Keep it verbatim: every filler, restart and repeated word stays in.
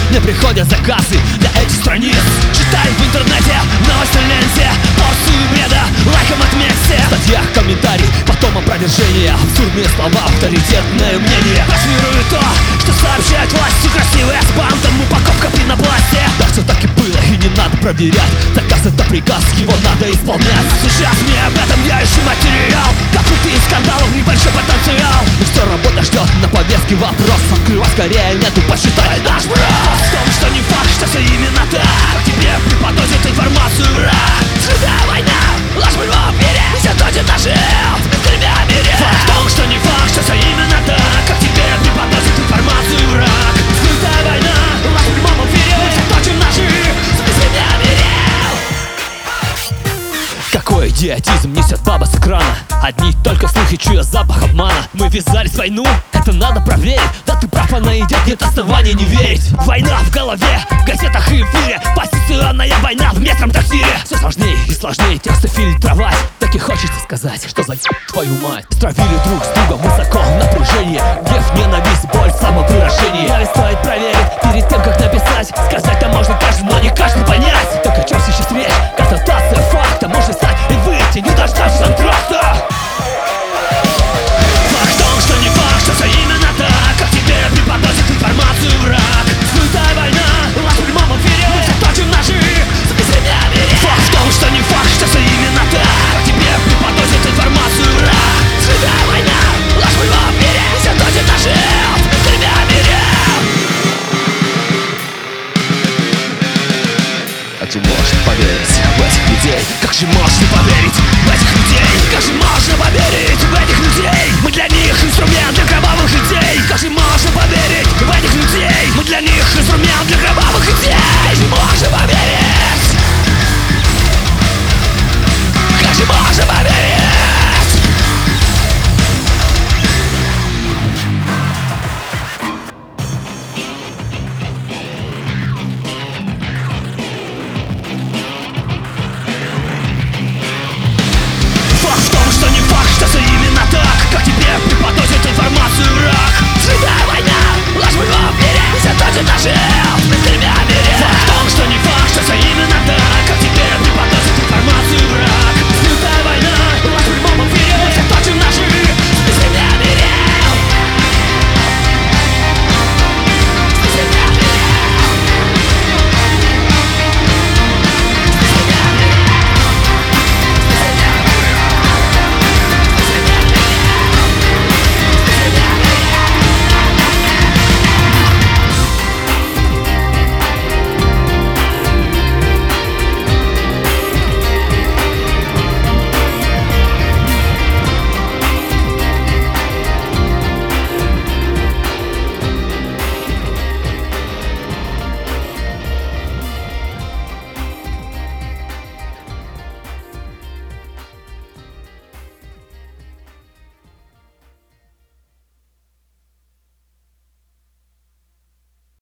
Мне приходят заказы для этих страниц. Читаю в интернете, в новостной ленте порцию бреда, лайком отметьте. В статьях комментарий, потом опровержение, абсурдные слова, авторитетное мнение. Транслирую то, что сообщает власти. Красивая спам, там упаковка пенопласте. Да все так и было, и не надо проверять. Заказ это приказ, его надо исполнять. Сейчас мне об этом я ищу материал. Как крутые скандалов, небольшой потенциал. Но все работа ждет, на повестке вопрос. Открывай скорее, нету, посчитай наш брат. В том, что не факт, что все именно так. Тебе преподносят информацию враг. Среда война, ложь в любом мире. Мы все точим наши с тремя мире. Факт в том, что не факт, что все именно так. Как тебе преподносят информацию враг. Среда война, ложь в любом эфире. Мы все точим наши с тремя мире. Какой идиотизм несет баба с экрана. Одни только слухи, чуя запах обмана. Мы ввязались в войну, это надо проверить. Да ты прав, она идет, нет основания не верить. Война в голове, в газетах и эфире. Позиционная война в местном трактире. Все сложнее и сложнее тексты фильтровать. Так и хочется сказать, что за твою мать. Стравили друг с другом высоко в напряжении. Гнев, ненависть, боль, самовыражение. Но ведь стоит проверить перед тем, как написать. Сказать-то можно каждый, но не каждый понять. Так о чем сейчас речь? Констатация факта. Может стать и выйти, не дождавшись антракта. Факт в том, что не факт, что все именно так. Как тебе преподносит информацию враг. Скрытая война, ложь в прямом эфире. Мы все точим наши с песнями. Факт в том, что не факт, что все именно так. Как тебе преподносит информацию враг. Скрытая война, ложь в прямом эфире. Мы все точим наши с песнями. А ты можешь поверить в этих людей? Как же можно поверить в этих людей? Как же можно поверить в этих людей? Мы для них инструмент для кровавых идей. Как же можно поверить в этих людей? Мы для них инструмент